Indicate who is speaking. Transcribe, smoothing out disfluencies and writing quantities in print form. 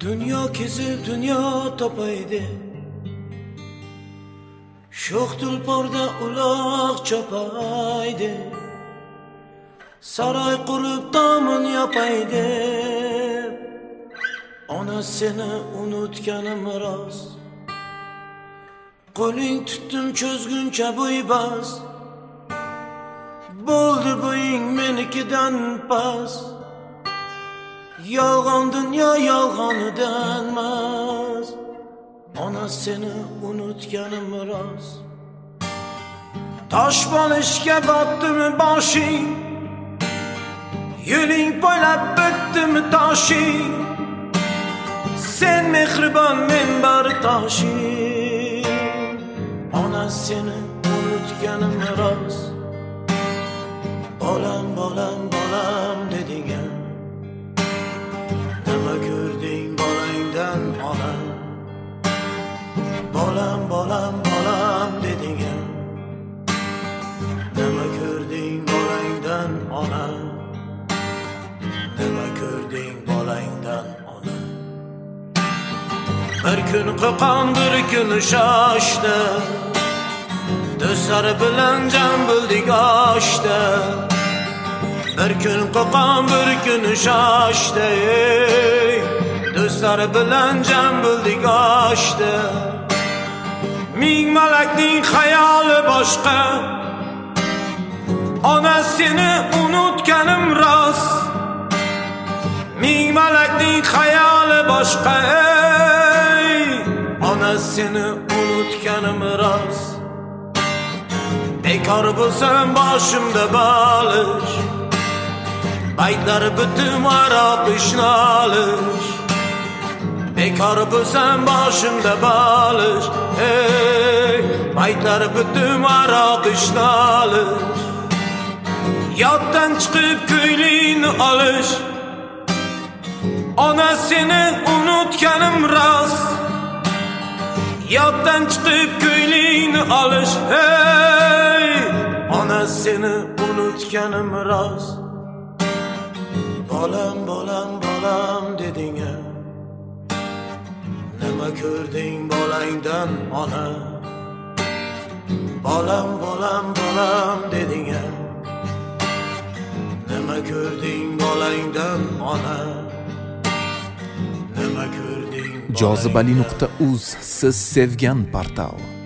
Speaker 1: Dunyo kezib dunyo topaydi, sho'x tulporda uloq chopaydi, saroy qurib tomin yopaydi. Ona seni unutganim rost, qo'ling tutdim cho'zguncha bo'ybas, bo'ldi bo'ying menikidan pas. Yolg'on dunyo yolg'onidan mas, ona seni unutganim rost. Tosh bo'lishga botdimi boshing, yo'ling poylab bitdimi toshing. Sen mehribon, men bari toshing. Ona seni unutganim rost. Bolam bolam bolam deding, nima ko'rding bolangdan ona? Bolam bolam bolam deding, nima ko'rding bolangdan ona? Nima ko'rding bolangdan ona? Bir kun qo'qon, bir kun shoshdi, do'stlar bilan jam bo'ldik oshda. Bir kun qo'qon, bir kun shoshdi, do'stlar bilan jam bo'ldik oshda. Ming malakning xayoli boshqa, ona seni unutganim rost. Ming malakning xayoli boshqa, ona seni unutganim rost. Bekor bo'lsam boshimda balish, baytlar bitim aroq ishnolish. Bekor bo'lsam boshimda balish, baytlar bitim aroq ishnolish. Yoddan chiqib ko'ylingni olish, ona seni unutganim rost. Yoddan chiqib ko'ylingni olish, ona seni unutganim rost. Bolam bolam bolam deding, nima ko'rding bolangdan ona? Bolam bolam bolam deding, nima ko'rding bolangdan ona? Nima ko'rding?
Speaker 2: Jozibali.uz siz sevgan portal.